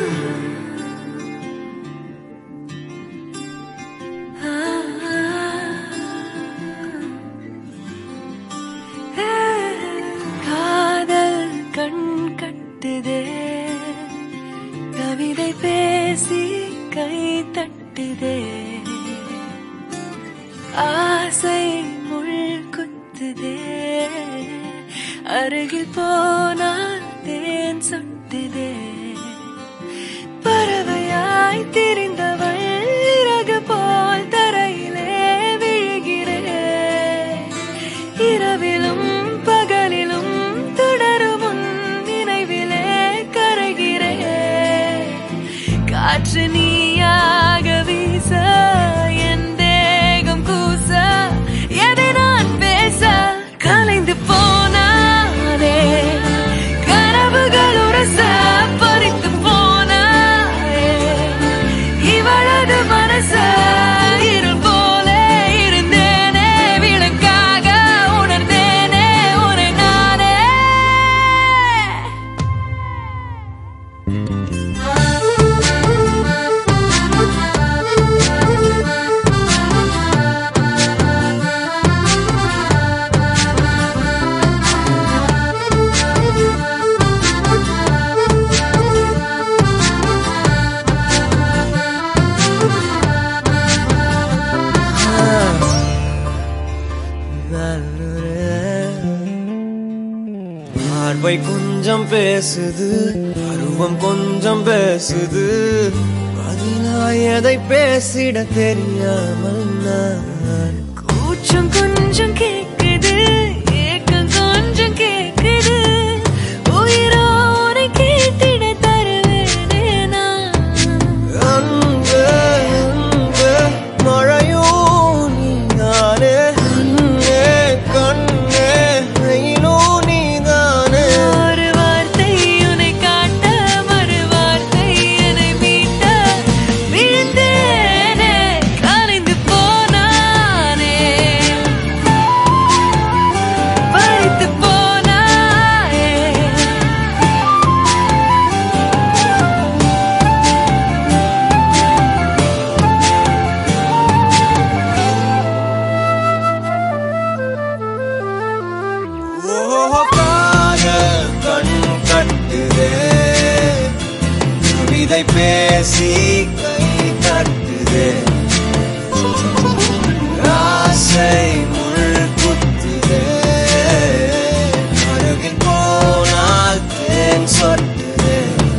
காதல் கண் கட்டுதே கவிதை பேசி கை தட்டுதே ஆசை முள் குத்துதே அருகில் போனால் தேன் சொட்டுதே பறவையாய் திரிந்தவள் இறகு போல் தரையிலே விழுகிறேன் இரவிலும் பகலிலும் தொடரும் உன் நினைவிலே கரைகிறேன் காற்று நீயாக வீச என் தேகம் கூச எதை நான் பேச கலைந்து போனானே கனவுகள் உரச பறித்து போனாயே இவளது மனச இருள் போல இருந்தேனே விளக்காக உணர்ந்தேனே உன்னை நானே பார்வை கொஞ்சம் பேசுது பருவம் கொஞ்சம் பேசுது பதிலாய் எதை பேசிட தெரியாமல் நான் கூச்சம் கொஞ்சம் கேக்குது ஏக்கம் கொஞ்சம் கேக்குது உயிரோரை கேட்டிட தருவேனே நான் அன்பே அன்பே மழையோ நீதானே கண்ணே கண்ணே வெயிலோ நீதானே ஒரு வார்த்தை உன்னை காட்ட மறு வார்த்தை என்னை மீட்ட விழுந்தேனே கலைந்து போனானே பறித்து போனாயே காதல் கண் கட்டுதே கவிதை பேசி கை தட்டுதே ஆசை முள் குத்துதே அருகில் போனால் தேன் சொட்டுதே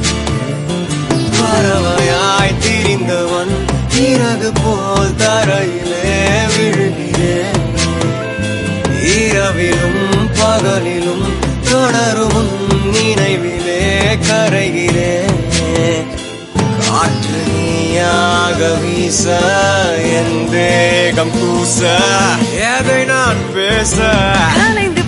பறவையாய் திரிந்தவன் இறகு போல் தரையிலே விழுகிறேன் இரவிலும் பகலிலும் தொடரும் நினைவிலே கரைகிறேன் காற்று நீயாக வீச என் தேகம் கூச எதை நான் பேச கலைந்து